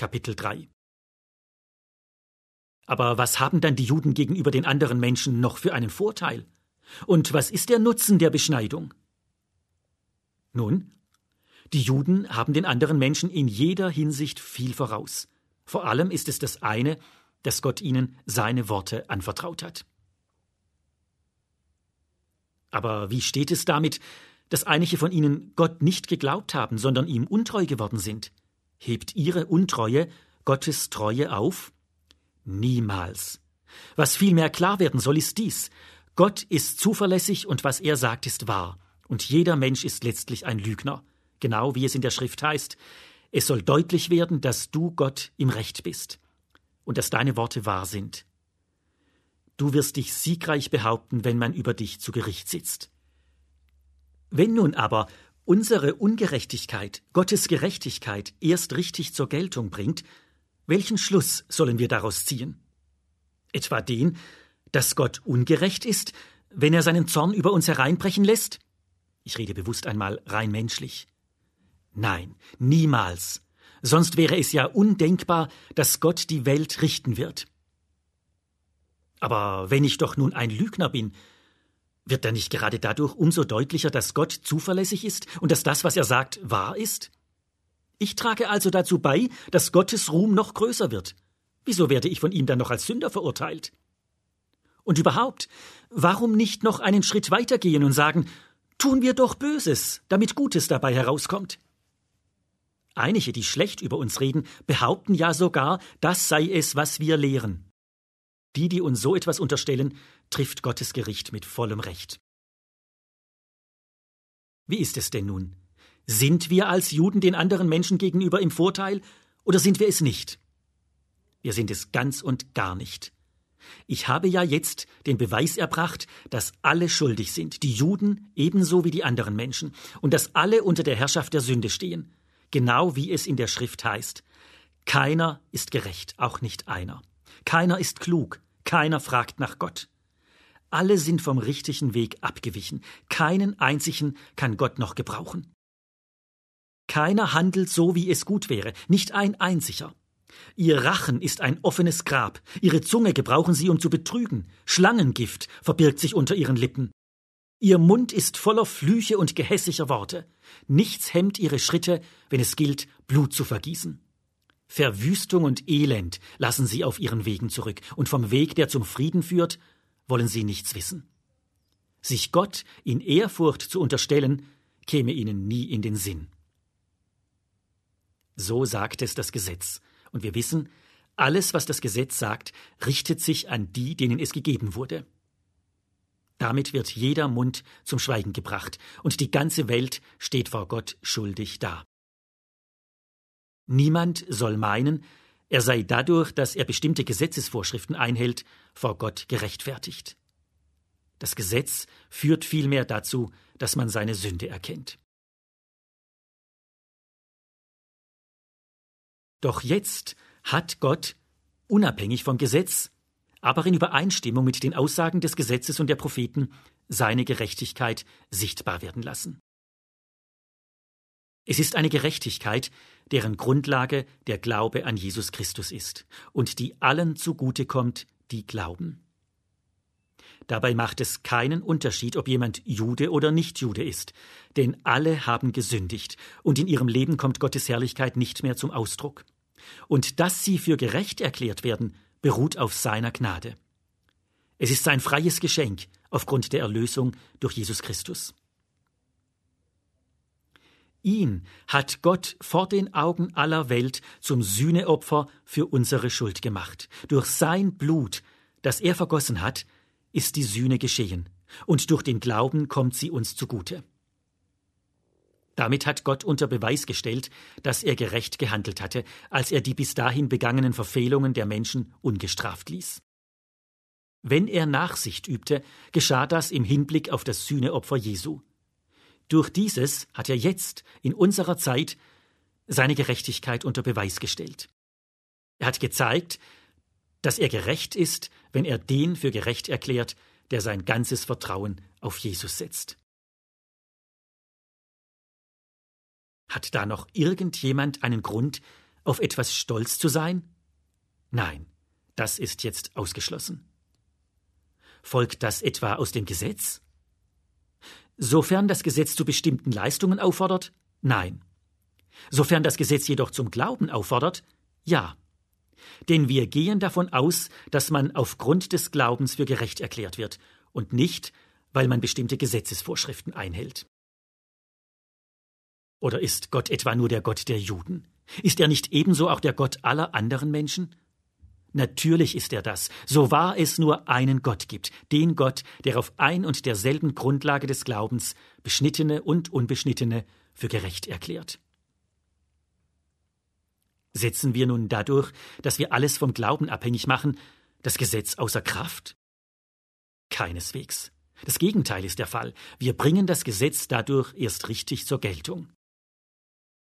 Kapitel 3. Aber was haben dann die Juden gegenüber den anderen Menschen noch für einen Vorteil? Und was ist der Nutzen der Beschneidung? Nun, die Juden haben den anderen Menschen in jeder Hinsicht viel voraus. Vor allem ist es das eine, dass Gott ihnen seine Worte anvertraut hat. Aber wie steht es damit, dass einige von ihnen Gott nicht geglaubt haben, sondern ihm untreu geworden sind? Hebt ihre Untreue Gottes Treue auf? Niemals. Was vielmehr klar werden soll, ist dies: Gott ist zuverlässig und was er sagt, ist wahr. Und jeder Mensch ist letztlich ein Lügner. Genau wie es in der Schrift heißt: Es soll deutlich werden, dass du Gott im Recht bist und dass deine Worte wahr sind. Du wirst dich siegreich behaupten, wenn man über dich zu Gericht sitzt. Wenn nun aber unsere Ungerechtigkeit Gottes Gerechtigkeit erst richtig zur Geltung bringt, welchen Schluss sollen wir daraus ziehen? Etwa den, dass Gott ungerecht ist, wenn er seinen Zorn über uns hereinbrechen lässt? Ich rede bewusst einmal rein menschlich. Nein, niemals. Sonst wäre es ja undenkbar, dass Gott die Welt richten wird. Aber wenn ich doch nun ein Lügner bin, wird dann nicht gerade dadurch umso deutlicher, dass Gott zuverlässig ist und dass das, was er sagt, wahr ist? Ich trage also dazu bei, dass Gottes Ruhm noch größer wird. Wieso werde ich von ihm dann noch als Sünder verurteilt? Und überhaupt, warum nicht noch einen Schritt weitergehen und sagen, tun wir doch Böses, damit Gutes dabei herauskommt? Einige, die schlecht über uns reden, behaupten ja sogar, das sei es, was wir lehren. Die uns so etwas unterstellen, trifft Gottes Gericht mit vollem Recht. Wie ist es denn nun? Sind wir als Juden den anderen Menschen gegenüber im Vorteil oder sind wir es nicht? Wir sind es ganz und gar nicht. Ich habe ja jetzt den Beweis erbracht, dass alle schuldig sind, die Juden ebenso wie die anderen Menschen, und dass alle unter der Herrschaft der Sünde stehen, genau wie es in der Schrift heißt: Keiner ist gerecht, auch nicht einer. Keiner ist klug, keiner fragt nach Gott. Alle sind vom richtigen Weg abgewichen, keinen einzigen kann Gott noch gebrauchen. Keiner handelt so, wie es gut wäre, nicht ein einziger. Ihr Rachen ist ein offenes Grab, ihre Zunge gebrauchen sie, um zu betrügen, Schlangengift verbirgt sich unter ihren Lippen. Ihr Mund ist voller Flüche und gehässiger Worte, nichts hemmt ihre Schritte, wenn es gilt, Blut zu vergießen. Verwüstung und Elend lassen sie auf ihren Wegen zurück, und vom Weg, der zum Frieden führt, wollen sie nichts wissen. Sich Gott in Ehrfurcht zu unterstellen, käme ihnen nie in den Sinn. So sagt es das Gesetz, und wir wissen, alles, was das Gesetz sagt, richtet sich an die, denen es gegeben wurde. Damit wird jeder Mund zum Schweigen gebracht, und die ganze Welt steht vor Gott schuldig da. Niemand soll meinen, er sei dadurch, dass er bestimmte Gesetzesvorschriften einhält, vor Gott gerechtfertigt. Das Gesetz führt vielmehr dazu, dass man seine Sünde erkennt. Doch jetzt hat Gott, unabhängig vom Gesetz, aber in Übereinstimmung mit den Aussagen des Gesetzes und der Propheten, seine Gerechtigkeit sichtbar werden lassen. Es ist eine Gerechtigkeit, deren Grundlage der Glaube an Jesus Christus ist und die allen zugutekommt, die glauben. Dabei macht es keinen Unterschied, ob jemand Jude oder Nicht-Jude ist, denn alle haben gesündigt und in ihrem Leben kommt Gottes Herrlichkeit nicht mehr zum Ausdruck. Und dass sie für gerecht erklärt werden, beruht auf seiner Gnade. Es ist sein freies Geschenk aufgrund der Erlösung durch Jesus Christus. Ihn hat Gott vor den Augen aller Welt zum Sühneopfer für unsere Schuld gemacht. Durch sein Blut, das er vergossen hat, ist die Sühne geschehen, und durch den Glauben kommt sie uns zugute. Damit hat Gott unter Beweis gestellt, dass er gerecht gehandelt hatte, als er die bis dahin begangenen Verfehlungen der Menschen ungestraft ließ. Wenn er Nachsicht übte, geschah das im Hinblick auf das Sühneopfer Jesu. Durch dieses hat er jetzt, in unserer Zeit, seine Gerechtigkeit unter Beweis gestellt. Er hat gezeigt, dass er gerecht ist, wenn er den für gerecht erklärt, der sein ganzes Vertrauen auf Jesus setzt. Hat da noch irgendjemand einen Grund, auf etwas stolz zu sein? Nein, das ist jetzt ausgeschlossen. Folgt das etwa aus dem Gesetz? Sofern das Gesetz zu bestimmten Leistungen auffordert? Nein. Sofern das Gesetz jedoch zum Glauben auffordert? Ja. Denn wir gehen davon aus, dass man aufgrund des Glaubens für gerecht erklärt wird und nicht, weil man bestimmte Gesetzesvorschriften einhält. Oder ist Gott etwa nur der Gott der Juden? Ist er nicht ebenso auch der Gott aller anderen Menschen? Natürlich ist er das, so wahr es nur einen Gott gibt, den Gott, der auf ein und derselben Grundlage des Glaubens Beschnittene und Unbeschnittene für gerecht erklärt. Setzen wir nun dadurch, dass wir alles vom Glauben abhängig machen, das Gesetz außer Kraft? Keineswegs. Das Gegenteil ist der Fall. Wir bringen das Gesetz dadurch erst richtig zur Geltung.